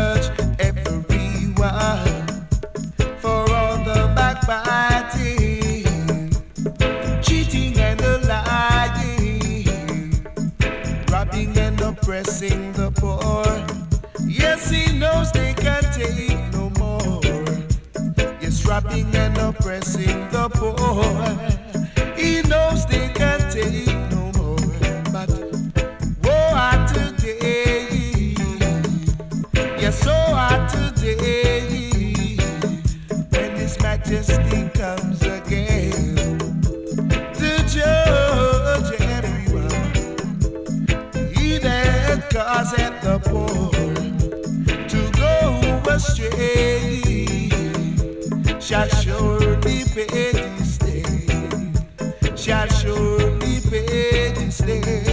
judge everyone for all the backbiting, cheating and the lying, robbing and oppressing the poor. Yes, he knows they can't take no more. Yes, robbing and oppressing the poor. He knows they can't take no more. But woe are today. Yes, so are today. When His Majesty comes again to judge everyone. He that causeth the poor to go astray shall surely pay this day. Shall surely pay this day.